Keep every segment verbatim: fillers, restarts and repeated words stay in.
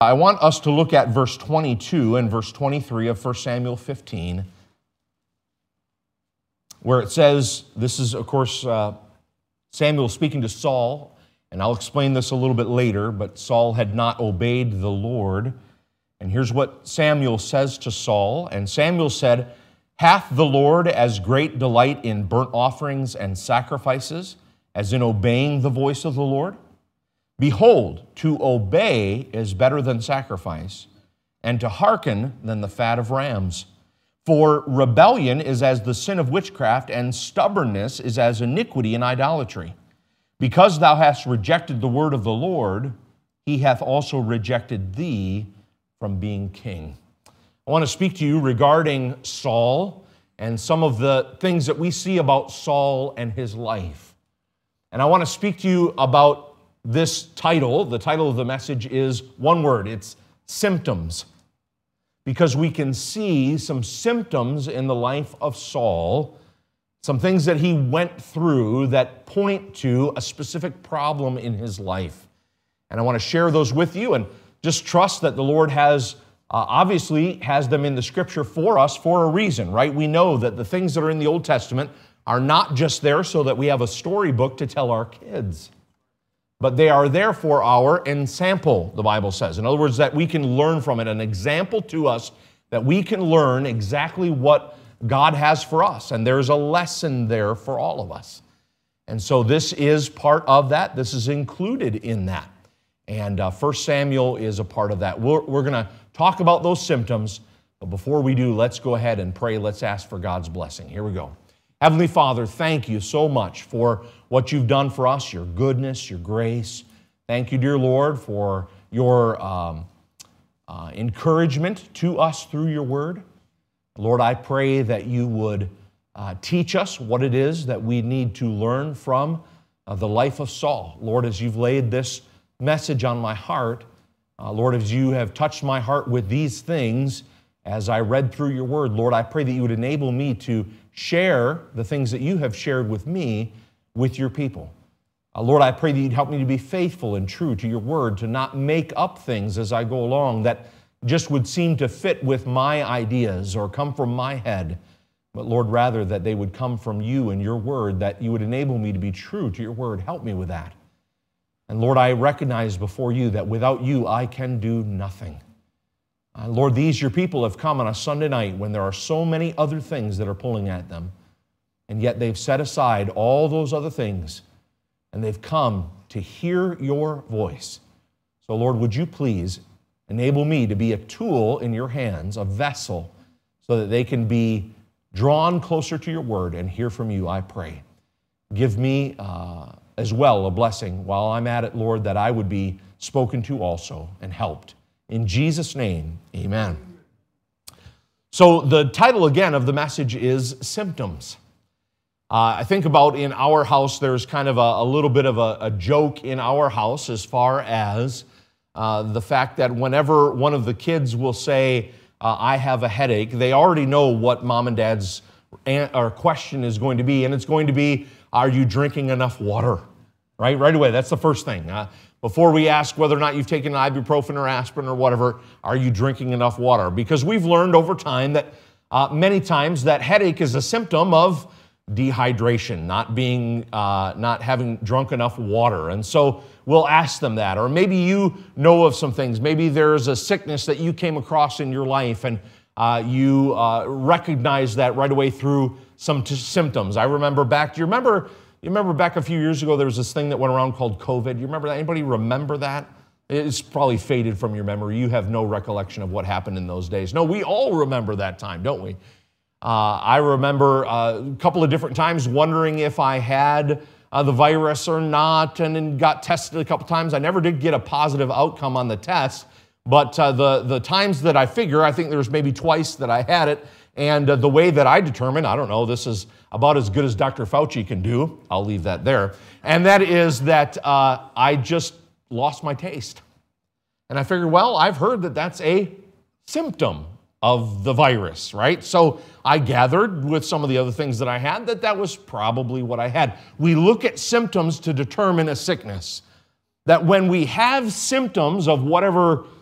I want us to look at verse twenty-two and verse twenty-three of First Samuel fifteen, where it says, this is, of course, uh, Samuel speaking to Saul, and I'll explain this a little bit later, but Saul had not obeyed the Lord. And here's what Samuel says to Saul. And Samuel said, "Hath the Lord as great delight in burnt offerings and sacrifices as in obeying the voice of the Lord? Behold, to obey is better than sacrifice, and to hearken than the fat of rams. For rebellion is as the sin of witchcraft, and stubbornness is as iniquity and idolatry. Because thou hast rejected the word of the Lord, he hath also rejected thee from being king." I want to speak to you regarding Saul and some of the things that we see about Saul and his life. And I want to speak to you about this title. The title of the message is one word. It's symptoms. Because we can see some symptoms in the life of Saul, some things that he went through that point to a specific problem in his life. And I want to share those with you and just trust that the Lord has, uh, obviously, has them in the Scripture for us for a reason, right? We know that the things that are in the Old Testament are not just there so that we have a storybook to tell our kids, but they are there for our ensample, the Bible says. In other words, that we can learn from it, an example to us that we can learn exactly what God has for us. And there's a lesson there for all of us. And so this is part of that. This is included in that. And uh, First Samuel is a part of that. We're, we're going to talk about those symptoms. But before we do, let's go ahead and pray. Let's ask for God's blessing. Here we go. Heavenly Father, thank you so much for what you've done for us, your goodness, your grace. Thank you, dear Lord, for your um, uh, encouragement to us through your word. Lord, I pray that you would uh, teach us what it is that we need to learn from uh, the life of Saul. Lord, as you've laid this message on my heart, uh, Lord, as you have touched my heart with these things, as I read through your word, Lord, I pray that you would enable me to share the things that you have shared with me with your people. Uh, Lord, I pray that you'd help me to be faithful and true to your word, to not make up things as I go along that just would seem to fit with my ideas or come from my head. But Lord, rather that they would come from you and your word, that you would enable me to be true to your word. Help me with that. And Lord, I recognize before you that without you, I can do nothing. Uh, Lord, these your people have come on a Sunday night when there are so many other things that are pulling at them, and yet they've set aside all those other things, and they've come to hear your voice. So Lord, would you please enable me to be a tool in your hands, a vessel, so that they can be drawn closer to your word and hear from you, I pray. Give me uh, as well a blessing while I'm at it, Lord, that I would be spoken to also and helped. In Jesus' name, amen. So the title again of the message is Symptoms. Uh, I think about in our house, there's kind of a, a little bit of a, a joke in our house as far as uh, the fact that whenever one of the kids will say, uh, I have a headache, they already know what mom and dad's an- or question is going to be, and it's going to be, are you drinking enough water? Right, right away, that's the first thing. Uh, Before we ask whether or not you've taken ibuprofen or aspirin or whatever, are you drinking enough water? Because we've learned over time that uh, many times that headache is a symptom of dehydration, not being, uh, not having drunk enough water. And so we'll ask them that. Or maybe you know of some things. Maybe there's a sickness that you came across in your life and uh, you uh, recognize that right away through some t- symptoms. I remember back, do you remember You remember back a few years ago, there was this thing that went around called COVID. You remember that? Anybody remember that? It's probably faded from your memory. You have no recollection of what happened in those days. No, we all remember that time, don't we? Uh, I remember uh, a couple of different times wondering if I had uh, the virus or not, and then got tested a couple times. I never did get a positive outcome on the test, but uh, the, the times that I figure, I think there was maybe twice that I had it. And uh, the way that I determine, I don't know, this is about as good as Doctor Fauci can do. I'll leave that there. And that is that uh, I just lost my taste. And I figured, well, I've heard that that's a symptom of the virus, right? So I gathered with some of the other things that I had that that was probably what I had. We look at symptoms to determine a sickness. That when we have symptoms of whatever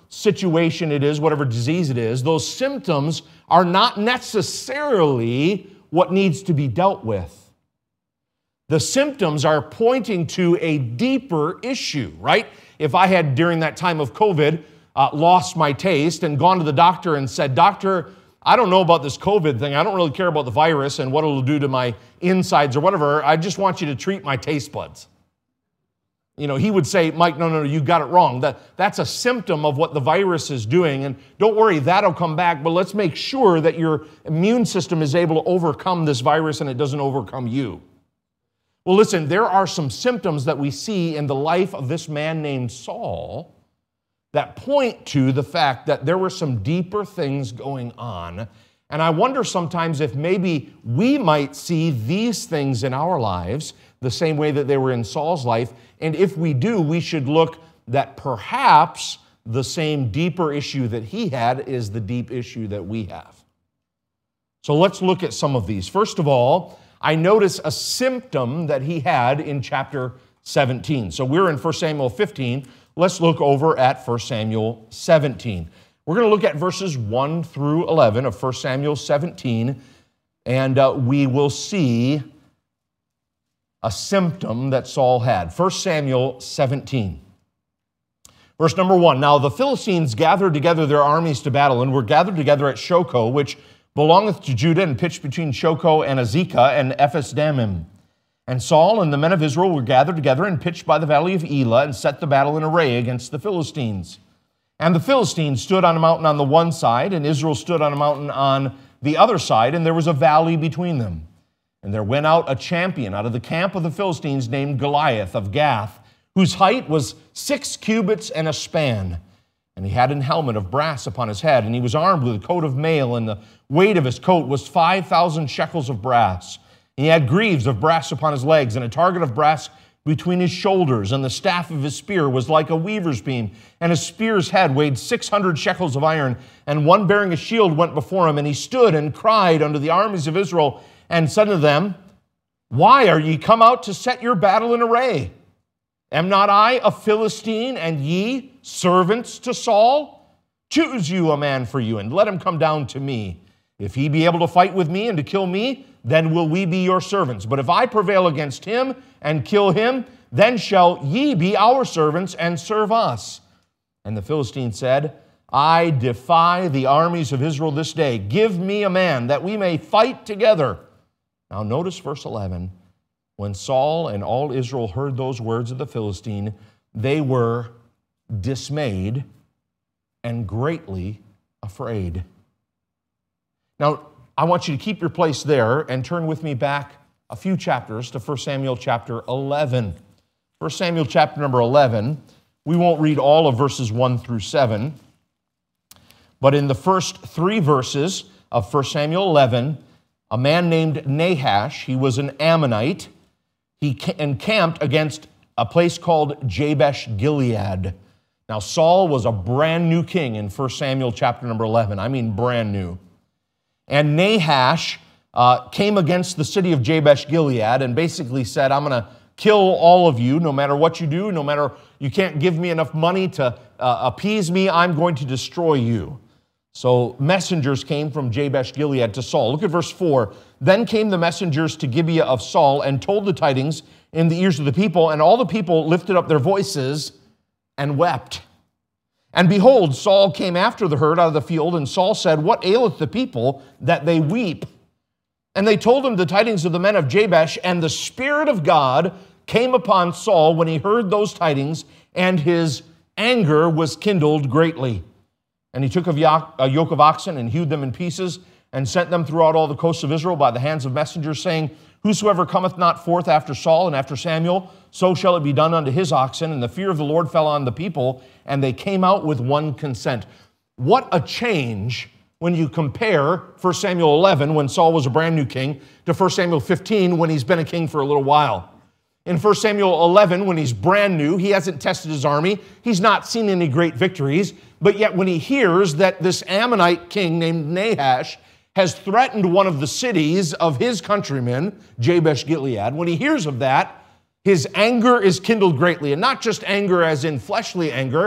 situation it is, whatever disease it is, those symptoms are not necessarily what needs to be dealt with. The symptoms are pointing to a deeper issue, right? If I had, during that time of COVID, uh, lost my taste and gone to the doctor and said, "Doctor, I don't know about this COVID thing. I don't really care about the virus and what it'll do to my insides or whatever. I just want you to treat my taste buds." You know, he would say, "Mike, no, no, no, you got it wrong. That, that's a symptom of what the virus is doing. And don't worry, that'll come back. But let's make sure that your immune system is able to overcome this virus and it doesn't overcome you." Well, listen, there are some symptoms that we see in the life of this man named Saul that point to the fact that there were some deeper things going on. And I wonder sometimes if maybe we might see these things in our lives the same way that they were in Saul's life. And if we do, we should look that perhaps the same deeper issue that he had is the deep issue that we have. So let's look at some of these. First of all, I notice a symptom that he had in chapter seventeen. So we're in First Samuel fifteen. Let's look over at First Samuel seventeen. We're going to look at verses one through eleven of First Samuel seventeen, and uh, we will see a symptom that Saul had. First Samuel seventeen. Verse number one, "Now the Philistines gathered together their armies to battle, and were gathered together at Shochoh, which belongeth to Judah, and pitched between Shochoh and Azekah and Ephes-dammim. And Saul and the men of Israel were gathered together and pitched by the valley of Elah, and set the battle in array against the Philistines. And the Philistines stood on a mountain on the one side, and Israel stood on a mountain on the other side, and there was a valley between them. And there went out a champion out of the camp of the Philistines named Goliath of Gath, whose height was six cubits and a span. And he had an helmet of brass upon his head, and he was armed with a coat of mail, and the weight of his coat was five thousand shekels of brass. And he had greaves of brass upon his legs, and a target of brass between his shoulders, and the staff of his spear was like a weaver's beam, and his spear's head weighed six hundred shekels of iron, and one bearing a shield went before him, and he stood and cried unto the armies of Israel, and said to them, Why are ye come out to set your battle in array? Am not I a Philistine, and ye servants to Saul? Choose you a man for you, and let him come down to me. If he be able to fight with me and to kill me, then will we be your servants. But if I prevail against him and kill him, then shall ye be our servants and serve us. And the Philistine said, I defy the armies of Israel this day. Give me a man that we may fight together. Now notice verse eleven. When Saul and all Israel heard those words of the Philistine, they were dismayed and greatly afraid. Now, I want you to keep your place there and turn with me back a few chapters to First Samuel chapter eleven. First Samuel chapter number eleven, we won't read all of verses one through seven, but in the first three verses of First Samuel eleven, a man named Nahash, he was an Ammonite, he encamped against a place called Jabesh Gilead. Now, Saul was a brand new king in First Samuel chapter number eleven. I mean brand new. And Nahash uh, came against the city of Jabesh Gilead and basically said, I'm going to kill all of you, no matter what you do, no matter, you can't give me enough money to uh, appease me, I'm going to destroy you. So messengers came from Jabesh Gilead to Saul. Look at verse four. Then came the messengers to Gibeah of Saul and told the tidings in the ears of the people, and all the people lifted up their voices and wept. And behold, Saul came after the herd out of the field, and Saul said, What aileth the people that they weep? And they told him the tidings of the men of Jabesh, and the Spirit of God came upon Saul when he heard those tidings, and his anger was kindled greatly. And he took a yoke of oxen and hewed them in pieces, and sent them throughout all the coasts of Israel by the hands of messengers, saying, Whosoever cometh not forth after Saul and after Samuel, so shall it be done unto his oxen. And the fear of the Lord fell on the people, and they came out with one consent. What a change when you compare First Samuel eleven, when Saul was a brand new king, to First Samuel fifteen, when he's been a king for a little while. In First Samuel eleven, when he's brand new, he hasn't tested his army, he's not seen any great victories, but yet when he hears that this Ammonite king named Nahash has threatened one of the cities of his countrymen, Jabesh Gilead, when he hears of that, his anger is kindled greatly. And not just anger as in fleshly anger,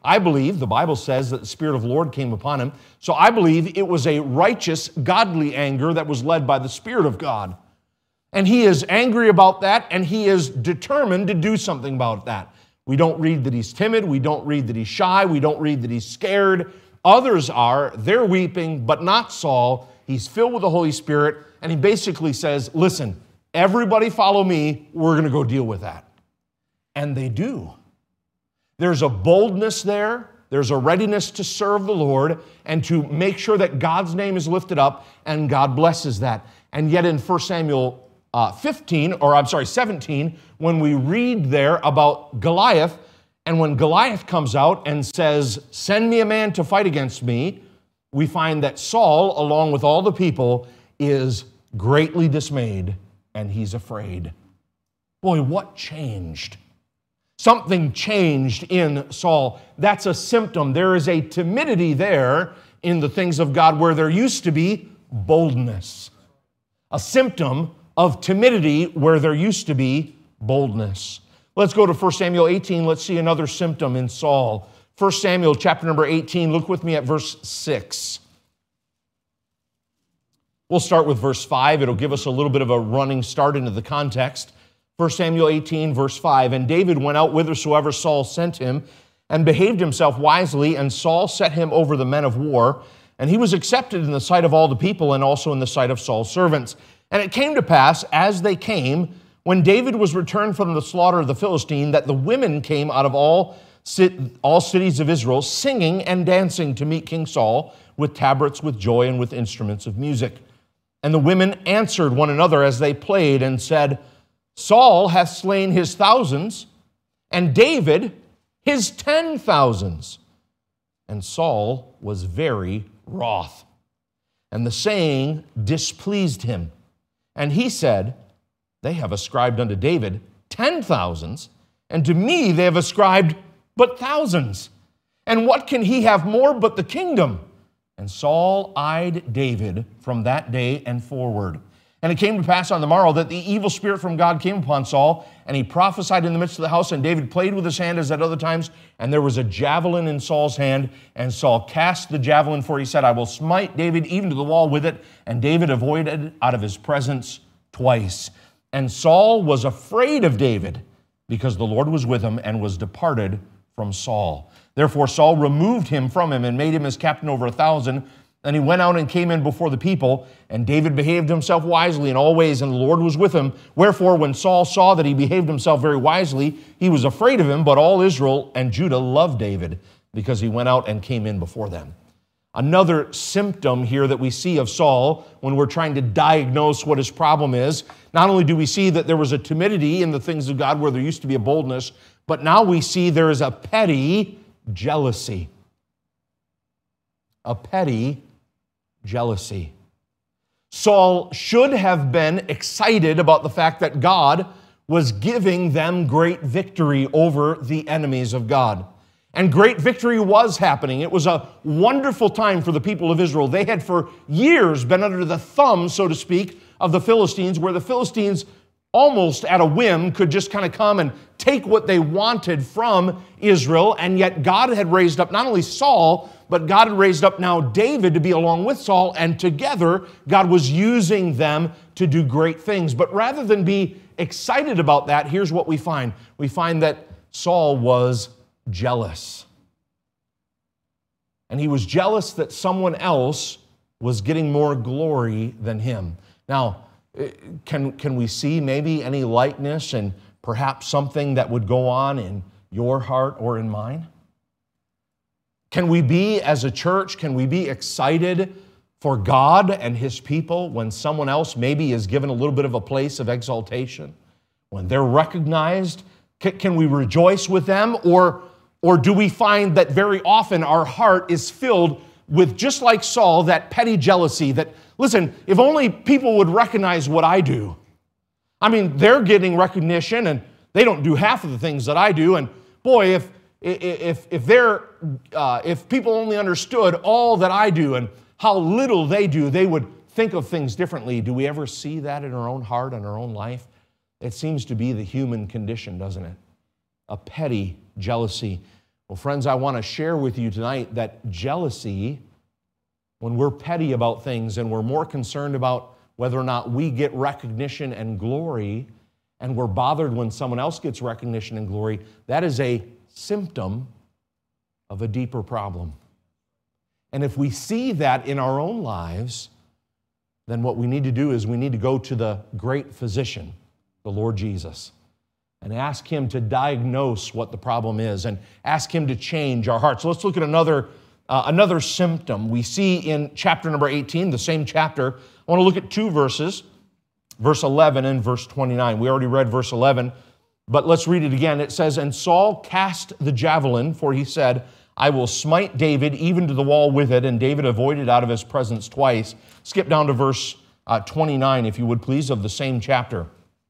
I believe, the Bible says that the Spirit of the Lord came upon him, so I believe it was a righteous, godly anger that was led by the Spirit of God. And he is angry about that, and he is determined to do something about that. We don't read that he's timid. We don't read that he's shy. We don't read that he's scared. Others are. They're weeping, but not Saul. He's filled with the Holy Spirit, and he basically says, listen, everybody follow me. We're going to go deal with that. And they do. There's a boldness there. There's a readiness to serve the Lord and to make sure that God's name is lifted up, and God blesses that. And yet in First Samuel Uh, fifteen, or I'm sorry, seventeen, when we read there about Goliath, and when Goliath comes out and says, send me a man to fight against me, we find that Saul, along with all the people, is greatly dismayed, and he's afraid. Boy, what changed? Something changed in Saul. That's a symptom. There is a timidity there in the things of God where there used to be boldness. A symptom of timidity where there used to be boldness. Let's go to First Samuel eighteen. Let's see another symptom in Saul. First Samuel chapter number eighteen. Look with me at verse six. We'll start with verse five. It'll give us a little bit of a running start into the context. First Samuel eighteen, verse five. And David went out whithersoever Saul sent him, and behaved himself wisely, and Saul set him over the men of war. And he was accepted in the sight of all the people, and also in the sight of Saul's servants. And it came to pass, as they came, when David was returned from the slaughter of the Philistine, that the women came out of all, all cities of Israel, singing and dancing to meet King Saul, with tabrets, with joy, and with instruments of music. And the women answered one another as they played, and said, Saul hath slain his thousands, and David his ten thousands. And Saul was very wroth, and the saying displeased him. And he said, they have ascribed unto David ten thousands, and to me they have ascribed but thousands. And what can he have more but the kingdom? And Saul eyed David from that day and forward. And it came to pass on the morrow that the evil spirit from God came upon Saul, and he prophesied in the midst of the house, and David played with his hand as at other times, and there was a javelin in Saul's hand, and Saul cast the javelin, for he said, I will smite David even to the wall with it, and David avoided out of his presence twice. And Saul was afraid of David, because the Lord was with him, and was departed from Saul. Therefore Saul removed him from him, and made him his captain over a thousand. And he went out and came in before the people, and David behaved himself wisely in all ways, and the Lord was with him. Wherefore, when Saul saw that he behaved himself very wisely, he was afraid of him, but all Israel and Judah loved David, because he went out and came in before them. Another symptom here that we see of Saul when we're trying to diagnose what his problem is, not only do we see that there was a timidity in the things of God where there used to be a boldness, but now we see there is a petty jealousy. A petty jealousy. Saul should have been excited about the fact that God was giving them great victory over the enemies of God. And great victory was happening. It was a wonderful time for the people of Israel. They had for years been under the thumb, so to speak, of the Philistines, where the Philistines almost at a whim could just kind of come and take what they wanted from Israel. And yet God had raised up not only Saul, but God had raised up now David to be along with Saul, and together God was using them to do great things. But rather than be excited about that, here's what we find. We find that Saul was jealous. And he was jealous that someone else was getting more glory than him. Now, can, can we see maybe any likeness and perhaps something that would go on in your heart or in mine? Can we be, as a church, can we be excited for God and His people when someone else maybe is given a little bit of a place of exaltation? When they're recognized, can, can we rejoice with them? Or, or do we find that very often our heart is filled with, just like Saul, that petty jealousy that, listen, if only people would recognize what I do. I mean, they're getting recognition and they don't do half of the things that I do. And boy, if if if they're uh, if people only understood all that I do and how little they do, they would think of things differently. Do we ever see that in our own heart and our own life? It seems to be the human condition, doesn't it? A petty jealousy. Well, friends, I want to share with you tonight that jealousy, when we're petty about things and we're more concerned about whether or not we get recognition and glory, and we're bothered when someone else gets recognition and glory, that is a symptom of a deeper problem. And if we see that in our own lives, then what we need to do is we need to go to the great physician, the Lord Jesus, and ask Him to diagnose what the problem is and ask Him to change our hearts. So let's look at another, uh, another symptom we see in chapter number eighteen, the same chapter. I want to look at two verses, verse eleven and verse twenty-nine. We already read verse eleven, but let's read it again. It says, "And Saul cast the javelin, for he said, I will smite David even to the wall with it, and David avoided out of his presence twice." Skip down to verse uh, twenty-nine, if you would please, of the same chapter.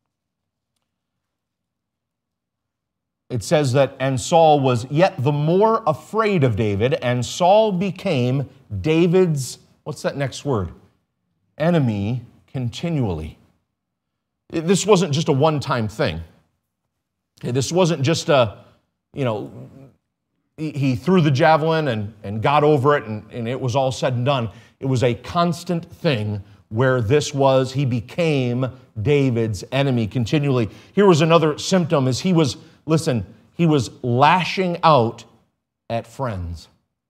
It says that, "And Saul was yet the more afraid of David, and Saul became David's," what's that next word? "Enemy continually." This wasn't just a one-time thing. This wasn't just a, you know, he threw the javelin and, and got over it and, and it was all said and done. It was a constant thing where this was, he became David's enemy continually. Here was another symptom as he was, listen, he was lashing out at friends.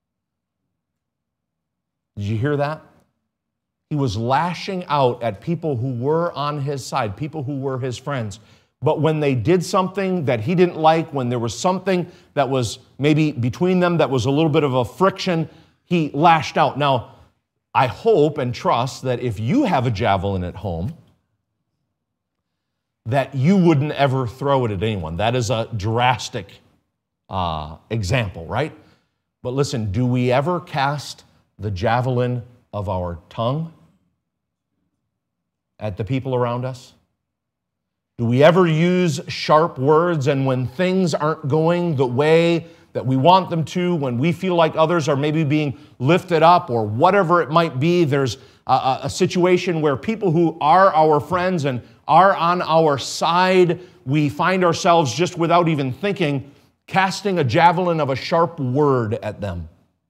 Did you hear that? He was lashing out at people who were on his side, people who were his friends. But when they did something that he didn't like, when there was something that was maybe between them that was a little bit of a friction, he lashed out. Now, I hope and trust that if you have a javelin at home, that you wouldn't ever throw it at anyone. That is a drastic uh, example, right? But listen, do we ever cast the javelin of our tongue at the people around us? Do we ever use sharp words, and when things aren't going the way that we want them to, when we feel like others are maybe being lifted up or whatever it might be, there's a, a situation where people who are our friends and are on our side, we find ourselves just without even thinking, casting a javelin of a sharp word at them.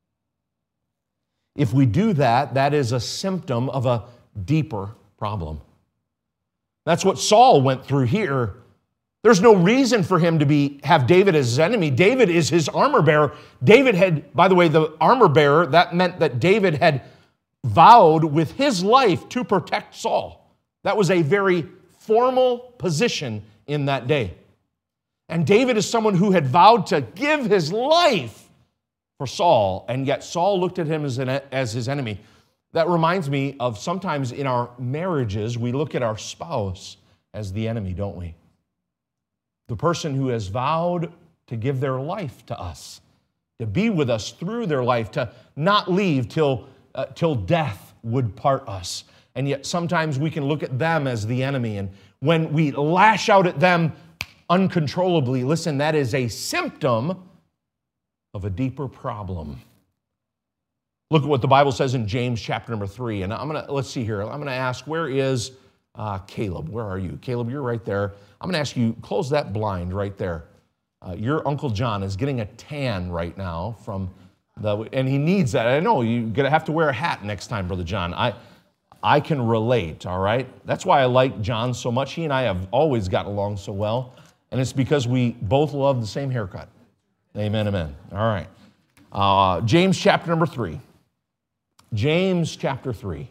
If we do that, that is a symptom of a deeper problem. That's what Saul went through here. There's no reason for him to be have David as his enemy. David is his armor bearer. David had, by the way, the armor bearer, that meant that David had vowed with his life to protect Saul. That was a very formal position in that day. And David is someone who had vowed to give his life for Saul, and yet Saul looked at him as, an, as his enemy. That reminds me of sometimes in our marriages, we look at our spouse as the enemy, don't we? The person who has vowed to give their life to us, to be with us through their life, to not leave till, uh, till death would part us. And yet sometimes we can look at them as the enemy. And when we lash out at them uncontrollably, listen, that is a symptom of a deeper problem. Look at what the Bible says in James chapter number three. And I'm going to, let's see here. I'm going to ask, where is uh, Caleb? Where are you? Caleb, you're right there. I'm going to ask you, close that blind right there. Uh, your Uncle John is getting a tan right now from the, and he needs that. I know you're going to have to wear a hat next time, Brother John. I, I can relate, all right? That's why I like John so much. He and I have always gotten along so well. And it's because we both love the same haircut. Amen, amen. All right. Uh, James chapter number three. James chapter three.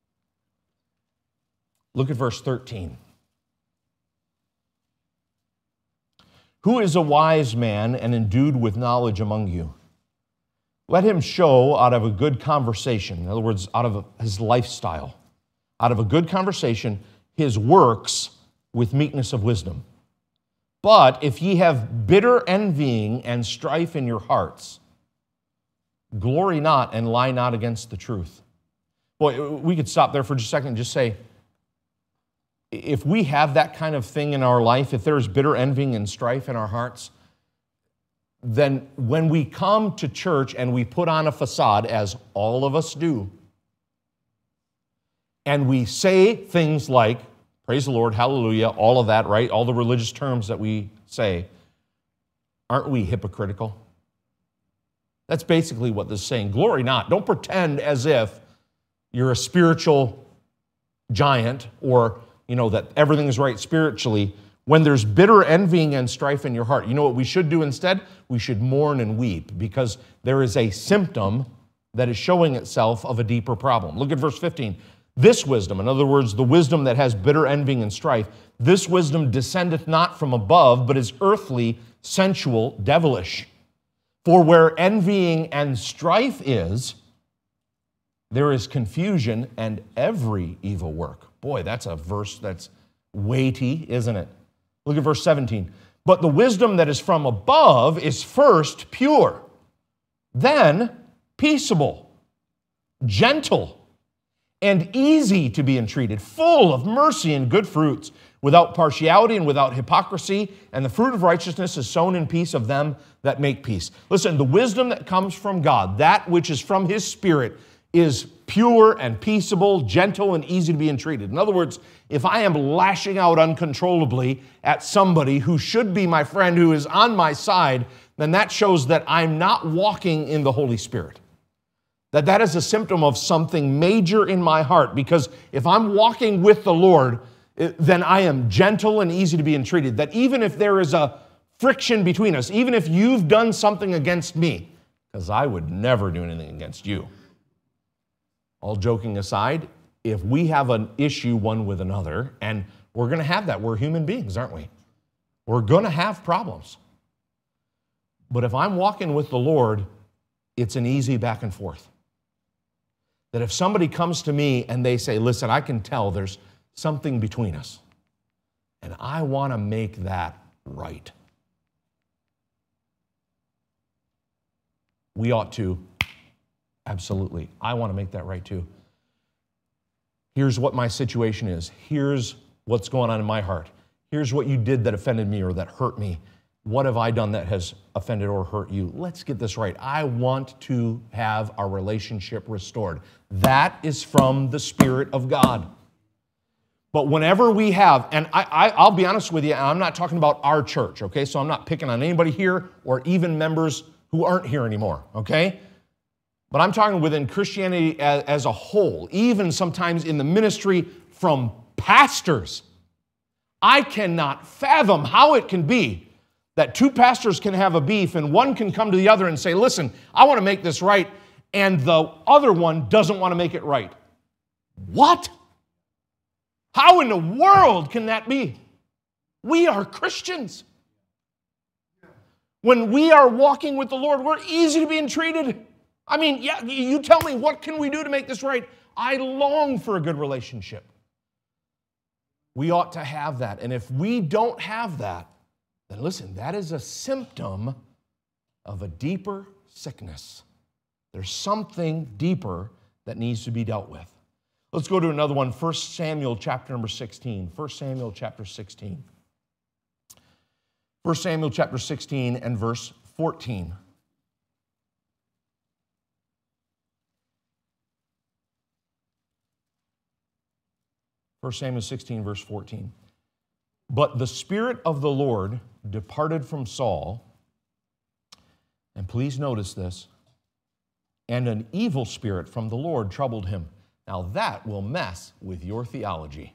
Look at verse thirteen. Who is a wise man and endued with knowledge among you? Let him show out of a good conversation, in other words, out of his lifestyle, out of a good conversation, his works with meekness of wisdom. But if ye have bitter envying and strife in your hearts, glory not and lie not against the truth. Boy, we could stop there for just a second and just say, if we have that kind of thing in our life, if there's bitter envying and strife in our hearts, then when we come to church and we put on a facade, as all of us do, and we say things like, praise the Lord, hallelujah, all of that, right? All the religious terms that we say, aren't we hypocritical? That's basically what this is saying. Glory not. Don't pretend as if you're a spiritual giant or, you know, that everything is right spiritually when there's bitter envying and strife in your heart. You know what we should do instead? We should mourn and weep because there is a symptom that is showing itself of a deeper problem. Look at verse fifteen. This wisdom, in other words, the wisdom that has bitter envying and strife, this wisdom descendeth not from above, but is earthly, sensual, devilish. For where envying and strife is, there is confusion and every evil work. Boy, that's a verse that's weighty, isn't it? Look at verse seventeen. But the wisdom that is from above is first pure, then peaceable, gentle, and easy to be entreated, full of mercy and good fruits, without partiality and without hypocrisy, and the fruit of righteousness is sown in peace of them that make peace. Listen, the wisdom that comes from God, that which is from His Spirit, is pure and peaceable, gentle, and easy to be entreated. In other words, if I am lashing out uncontrollably at somebody who should be my friend, who is on my side, then that shows that I'm not walking in the Holy Spirit. That that is a symptom of something major in my heart, because if I'm walking with the Lord, then I am gentle and easy to be entreated. That even if there is a friction between us, even if you've done something against me, because I would never do anything against you. All joking aside, if we have an issue one with another, and we're going to have that, we're human beings, aren't we? We're going to have problems. But if I'm walking with the Lord, it's an easy back and forth. That if somebody comes to me and they say, listen, I can tell there's something between us, and I want to make that right. We ought to, absolutely. I want to make that right too. Here's what my situation is. Here's what's going on in my heart. Here's what you did that offended me or that hurt me. What have I done that has offended or hurt you? Let's get this right. I want to have our relationship restored. That is from the Spirit of God. But whenever we have, and I, I, I'll be honest with you, I'm not talking about our church, okay? So I'm not picking on anybody here or even members who aren't here anymore, okay? But I'm talking within Christianity as, as a whole, even sometimes in the ministry from pastors. I cannot fathom how it can be that two pastors can have a beef and one can come to the other and say, listen, I want to make this right, and the other one doesn't want to make it right. What? How in the world can that be? We are Christians. When we are walking with the Lord, we're easy to be entreated. I mean, yeah, you tell me, what can we do to make this right? I long for a good relationship. We ought to have that. And if we don't have that, then listen, that is a symptom of a deeper sickness. There's something deeper that needs to be dealt with. Let's go to another one, First Samuel chapter number sixteen. First Samuel chapter sixteen. First Samuel chapter sixteen and verse fourteen. First Samuel sixteen, verse fourteen. But the Spirit of the Lord departed from Saul, and please notice this, and an evil spirit from the Lord troubled him. Now that will mess with your theology.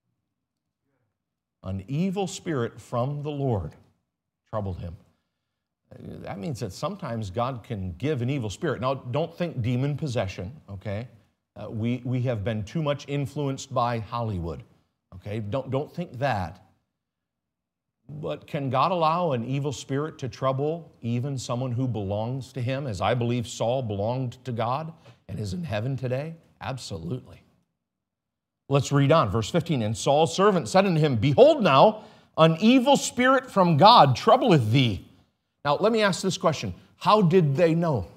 An evil spirit from the Lord troubled him. That means that sometimes God can give an evil spirit. Now, don't think demon possession, okay? Uh, we, we have been too much influenced by Hollywood, okay? Don't, don't think that. But can God allow an evil spirit to trouble even someone who belongs to Him, as I believe Saul belonged to God and is in heaven today? Absolutely. Let's read on, verse fifteen. And Saul's servant said unto him, Behold now, an evil spirit from God troubleth thee. Now, let me ask this question. How did they know?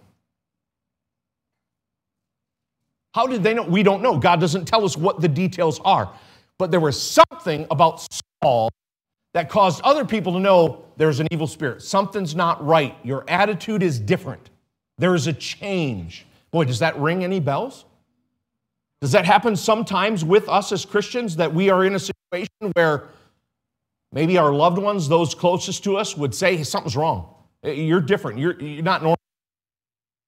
How did they know? We don't know. God doesn't tell us what the details are. But there was something about Saul that caused other people to know there's an evil spirit. Something's not right. Your attitude is different. There is a change. Boy, does that ring any bells? Does that happen sometimes with us as Christians, that we are in a situation where maybe our loved ones, those closest to us, would say, hey, something's wrong. You're different. You're, you're not normal.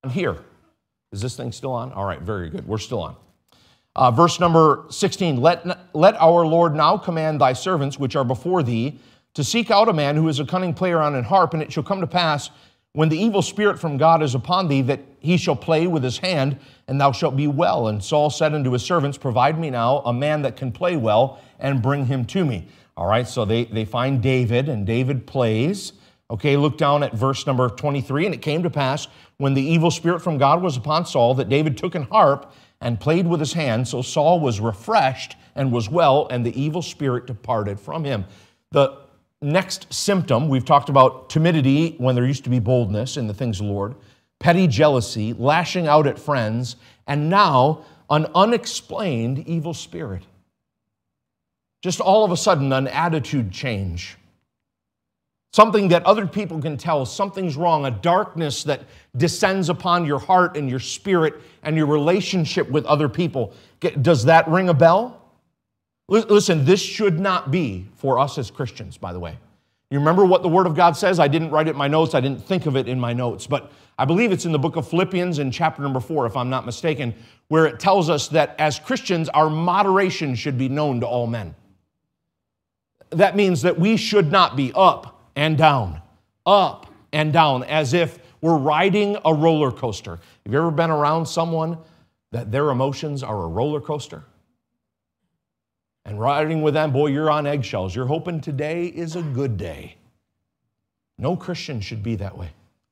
here. Is this thing still on? All right, very good. We're still on. Uh, verse number sixteen, let, let our Lord now command thy servants which are before thee to seek out a man who is a cunning player on an harp, and it shall come to pass when the evil spirit from God is upon thee that he shall play with his hand, and thou shalt be well. And Saul said unto his servants, provide me now a man that can play well, and bring him to me. All right, so they, they find David, and David plays. Okay, look down at verse number twenty-three. And it came to pass, when the evil spirit from God was upon Saul, that David took an harp and played with his hand. So Saul was refreshed and was well, and the evil spirit departed from him. The next symptom, we've talked about timidity when there used to be boldness in the things of the Lord, petty jealousy, lashing out at friends, and now an unexplained evil spirit. Just all of a sudden, an attitude change. Something that other people can tell something's wrong, a darkness that descends upon your heart and your spirit and your relationship with other people. Does that ring a bell? Listen, this should not be for us as Christians, by the way. You remember what the Word of God says? I didn't write it in my notes. I didn't think of it in my notes. But I believe it's in the book of Philippians in chapter number four, if I'm not mistaken, where it tells us that as Christians, our moderation should be known to all men. That means that we should not be up and down, up and down, as if we're riding a roller coaster. Have you ever been around someone that their emotions are a roller coaster? And riding with them, boy, you're on eggshells. You're hoping today is a good day. No Christian should be that way.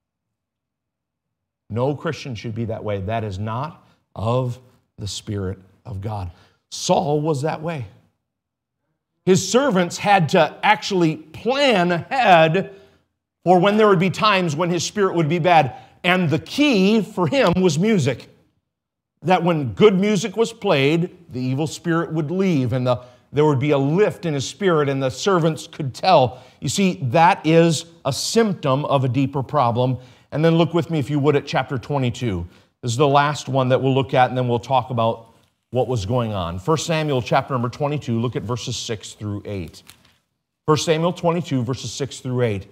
No Christian should be that way. That is not of the Spirit of God. Saul was that way. His servants had to actually plan ahead for when there would be times when his spirit would be bad. And the key for him was music. That when good music was played, the evil spirit would leave and the, there would be a lift in his spirit and the servants could tell. You see, that is a symptom of a deeper problem. And then look with me, if you would, at chapter twenty-two. This is the last one that we'll look at, and then we'll talk about what was going on. First Samuel chapter number twenty-two, look at verses six through eight. First Samuel twenty-two, verses six through eight.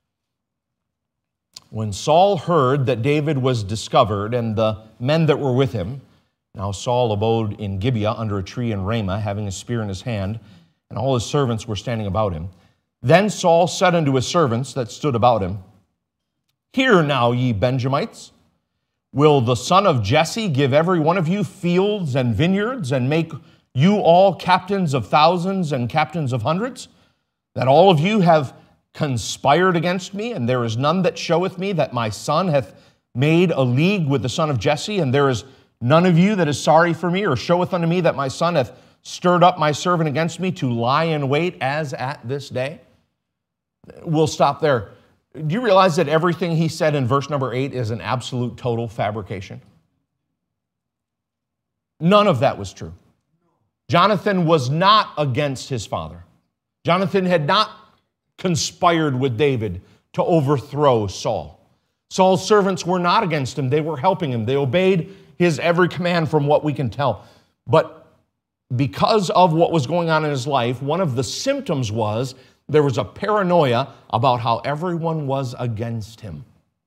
When Saul heard that David was discovered and the men that were with him, now Saul abode in Gibeah under a tree in Ramah, having a spear in his hand, and all his servants were standing about him. Then Saul said unto his servants that stood about him, hear now, ye Benjamites, will the son of Jesse give every one of you fields and vineyards, and make you all captains of thousands and captains of hundreds? That all of you have conspired against me, and there is none that showeth me that my son hath made a league with the son of Jesse, and there is none of you that is sorry for me, or showeth unto me that my son hath stirred up my servant against me to lie in wait as at this day? We'll stop there. Do you realize that everything he said in verse number eight is an absolute total fabrication? None of that was true. Jonathan was not against his father. Jonathan had not conspired with David to overthrow Saul. Saul's servants were not against him. They were helping him. They obeyed his every command from what we can tell. But because of what was going on in his life, one of the symptoms was there was a paranoia about how everyone was against him.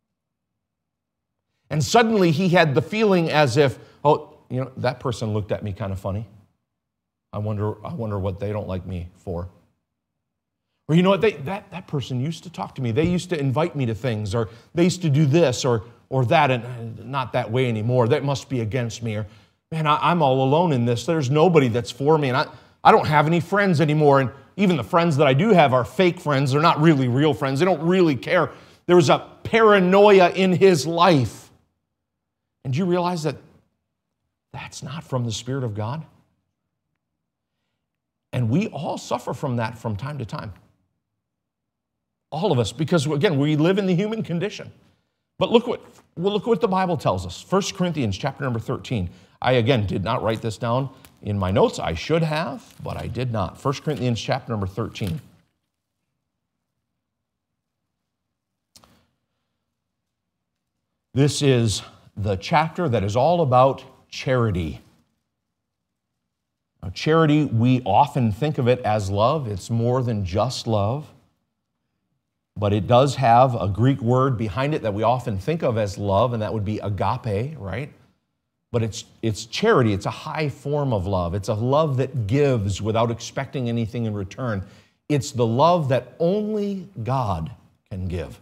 And suddenly he had the feeling as if, oh, you know, that person looked at me kind of funny. I wonder, I wonder what they don't like me for. Or you know what, they, that, that person used to talk to me. They used to invite me to things, or they used to do this or, or that, and not that way anymore. That must be against me. Or, man, I, I'm all alone in this. There's nobody that's for me, and I, I don't have any friends anymore. And even the friends that I do have are fake friends. They're not really real friends. They don't really care. There was a paranoia in his life. And do you realize that that's not from the Spirit of God? And we all suffer from that from time to time. All of us, because again, we live in the human condition. But look what, well, look what the Bible tells us. First Corinthians chapter number thirteen. I, again, did not write this down in my notes. I should have, but I did not. First Corinthians chapter number thirteen. This is the chapter that is all about charity. Now, charity, we often think of it as love. It's more than just love. but it does have a Greek word behind it that we often think of as love, and that would be agape, right? But it's, it's charity. It's a high form of love. It's a love that gives without expecting anything in return. It's the love that only God can give.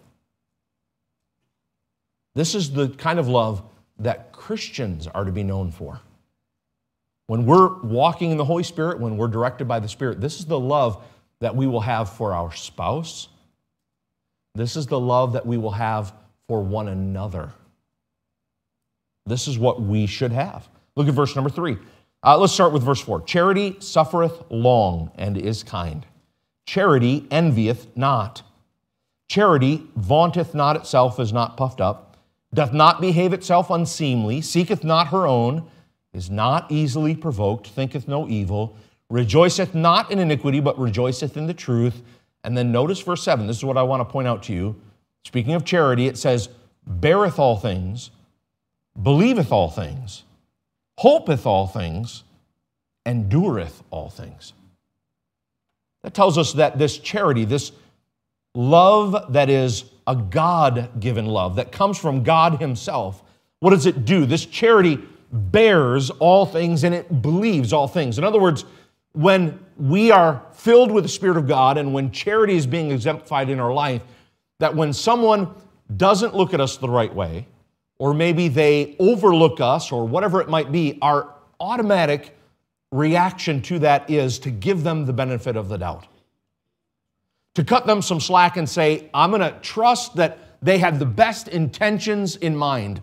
This is the kind of love that Christians are to be known for. When we're walking in the Holy Spirit, when we're directed by the Spirit, this is the love that we will have for our spouse. This is the love that we will have for one another. This is what we should have. Look at verse number three. Uh, let's start with verse four. Charity suffereth long and is kind. Charity envieth not. Charity vaunteth not itself, is not puffed up, doth not behave itself unseemly, seeketh not her own, is not easily provoked, thinketh no evil, rejoiceth not in iniquity, but rejoiceth in the truth. And then notice verse seven. This is what I want to point out to you. Speaking of charity, it says, beareth all things, believeth all things, hopeth all things, endureth all things. That tells us that this charity, this love that is a God-given love, that comes from God Himself, what does it do? This charity bears all things and it believes all things. In other words, when we are filled with the Spirit of God and when charity is being exemplified in our life, that when someone doesn't look at us the right way, or maybe they overlook us, or whatever it might be, our automatic reaction to that is to give them the benefit of the doubt. To cut them some slack and say, I'm going to trust that they had the best intentions in mind.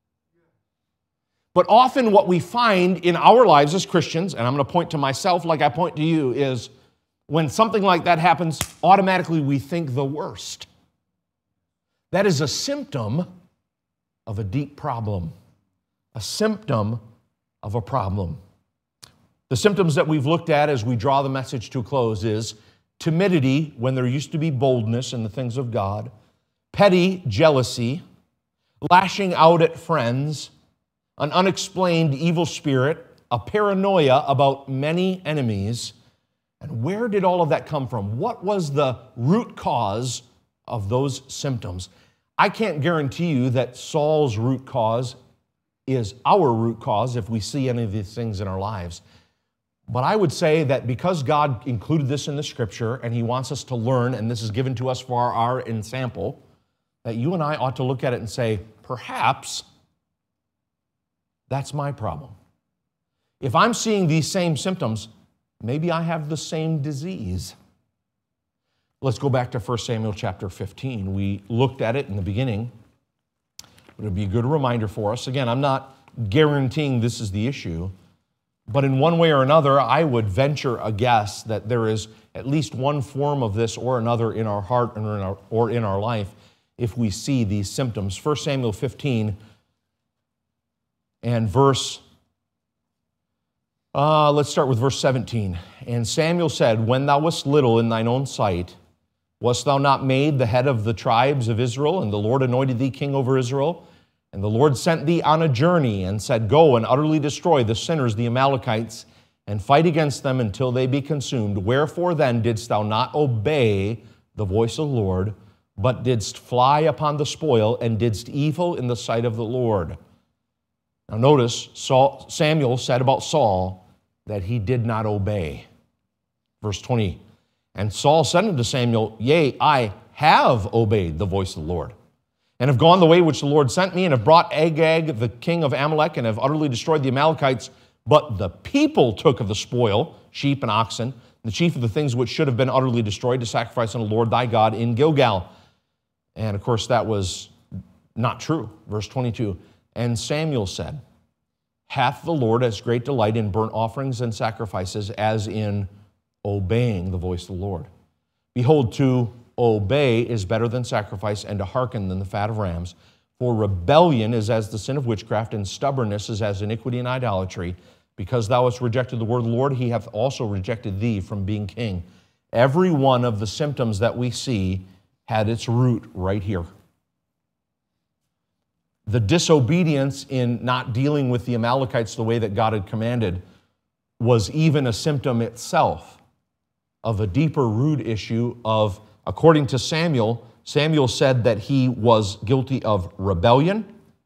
But often what we find in our lives as Christians, and I'm going to point to myself like I point to you, is when something like that happens, automatically we think the worst. That is a symptom of a deep problem, a symptom of a problem. The symptoms that we've looked at as we draw the message to a close is timidity when there used to be boldness in the things of God, petty jealousy, lashing out at friends, an unexplained evil spirit, a paranoia about many enemies. And where did all of that come from? What was the root cause of those symptoms? I can't guarantee you that Saul's root cause is our root cause if we see any of these things in our lives. But I would say that because God included this in the Scripture and He wants us to learn, and this is given to us for our example, that you and I ought to look at it and say, perhaps that's my problem. If I'm seeing these same symptoms, maybe I have the same disease. Let's go back to First Samuel chapter fifteen. We looked at it in the beginning, but it would be a good reminder for us. Again, I'm not guaranteeing this is the issue, but in one way or another, I would venture a guess that there is at least one form of this or another in our heart or in our, or in our life if we see these symptoms. First Samuel fifteen and verse, uh, let's start with verse seventeen. And Samuel said, when thou wast little in thine own sight, wast thou not made the head of the tribes of Israel, and the Lord anointed thee king over Israel? And the Lord sent thee on a journey and said, go and utterly destroy the sinners, the Amalekites, and fight against them until they be consumed. Wherefore then didst thou not obey the voice of the Lord, but didst fly upon the spoil, and didst evil in the sight of the Lord? Now notice, Saul, Samuel said about Saul that he did not obey. Verse twenty, and Saul said unto Samuel, yea, I have obeyed the voice of the Lord, and have gone the way which the Lord sent me, and have brought Agag, the king of Amalek, and have utterly destroyed the Amalekites. But the people took of the spoil, sheep and oxen, the chief of the things which should have been utterly destroyed, to sacrifice unto the Lord thy God in Gilgal. And of course that was not true. Verse twenty-two, and Samuel said, hath the Lord as great delight in burnt offerings and sacrifices as in obeying the voice of the Lord? Behold, to obey is better than sacrifice, and to hearken than the fat of rams. For rebellion is as the sin of witchcraft, and stubbornness is as iniquity and idolatry. Because thou hast rejected the word of the Lord, He hath also rejected thee from being king. Every one of the symptoms that we see had its root right here. The disobedience in not dealing with the Amalekites the way that God had commanded was even a symptom itself of a deeper root issue of, according to Samuel, Samuel said that he was guilty of rebellion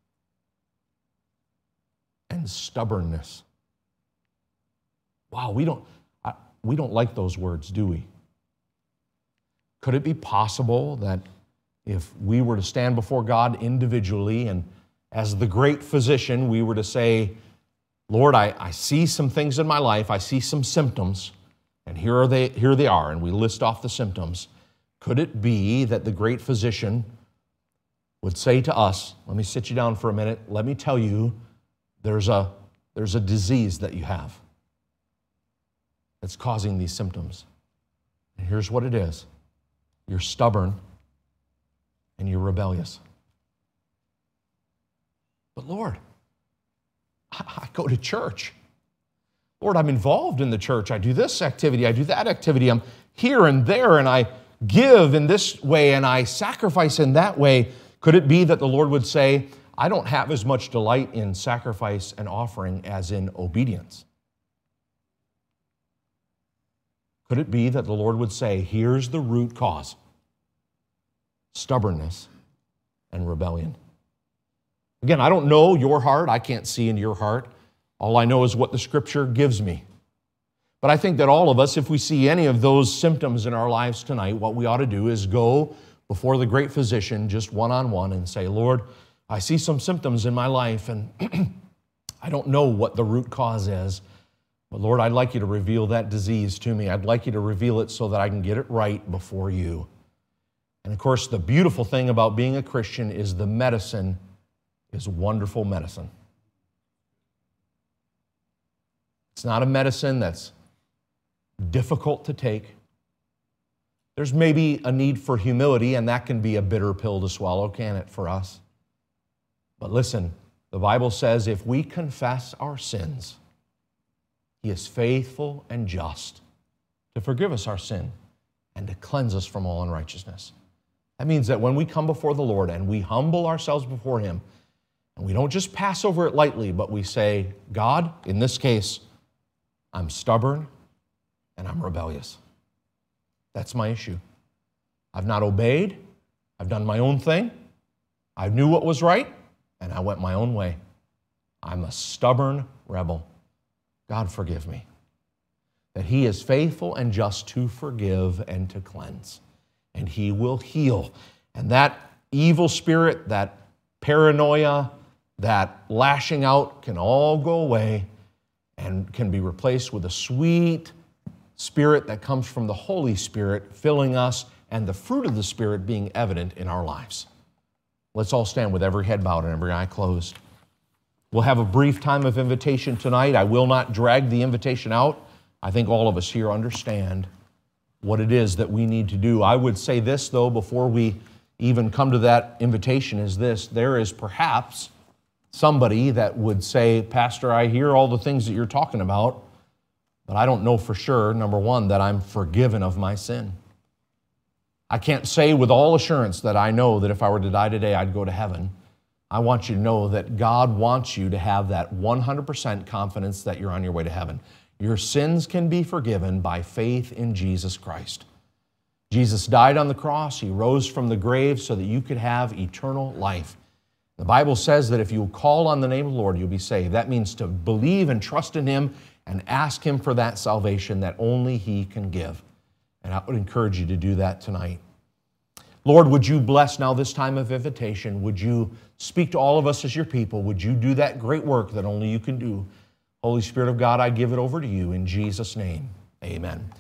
and stubbornness. Wow, we don't, we don't like those words, do we? Could it be possible that if we were to stand before God individually and as the great physician, we were to say, Lord, I, I see some things in my life, I see some symptoms, and here are they, here they are, and we list off the symptoms. Could it be that the great physician would say to us, let me sit you down for a minute, let me tell you, there's a, there's a disease that you have that's causing these symptoms. And here's what it is. You're stubborn and you're rebellious. But Lord, I go to church. Lord, I'm involved in the church. I do this activity, I do that activity. I'm here and there, and I give in this way, and I sacrifice in that way. Could it be that the Lord would say, I don't have as much delight in sacrifice and offering as in obedience? Could it be that the Lord would say, here's the root cause: stubbornness and rebellion? Again, I don't know your heart. I can't see into your heart. All I know is what the Scripture gives me. But I think that all of us, if we see any of those symptoms in our lives tonight, what we ought to do is go before the great physician just one-on-one and say, Lord, I see some symptoms in my life, and I don't know what the root cause is. But Lord, I'd like you to reveal that disease to me. I'd like you to reveal it so that I can get it right before you. And of course, the beautiful thing about being a Christian is the medicine is wonderful medicine. It's not a medicine that's difficult to take. There's maybe a need for humility, and that can be a bitter pill to swallow, can it, for us? But listen, the Bible says if we confess our sins, He is faithful and just to forgive us our sin and to cleanse us from all unrighteousness. That means that when we come before the Lord and we humble ourselves before Him, and we don't just pass over it lightly, but we say, God, in this case, I'm stubborn and I'm rebellious. That's my issue. I've not obeyed. I've done my own thing. I knew what was right, and I went my own way. I'm a stubborn rebel. God, forgive me. That He is faithful and just to forgive and to cleanse, and He will heal. And that evil spirit, that paranoia, that lashing out can all go away and can be replaced with a sweet spirit that comes from the Holy Spirit filling us and the fruit of the Spirit being evident in our lives. Let's all stand with every head bowed and every eye closed. We'll have a brief time of invitation tonight. I will not drag the invitation out. I think all of us here understand what it is that we need to do. I would say this, though, before we even come to that invitation, is this: there is perhaps somebody that would say, Pastor, I hear all the things that you're talking about, but I don't know for sure, number one, that I'm forgiven of my sin. I can't say with all assurance that I know that if I were to die today, I'd go to heaven. I want you to know that God wants you to have that one hundred percent confidence that you're on your way to heaven. Your sins can be forgiven by faith in Jesus Christ. Jesus died on the cross. He rose from the grave so that you could have eternal life. The Bible says that if you call on the name of the Lord, you'll be saved. That means to believe and trust in Him and ask Him for that salvation that only He can give. And I would encourage you to do that tonight. Lord, would you bless now this time of invitation? Would you speak to all of us as your people? Would you do that great work that only you can do? Holy Spirit of God, I give it over to you in Jesus' name. Amen.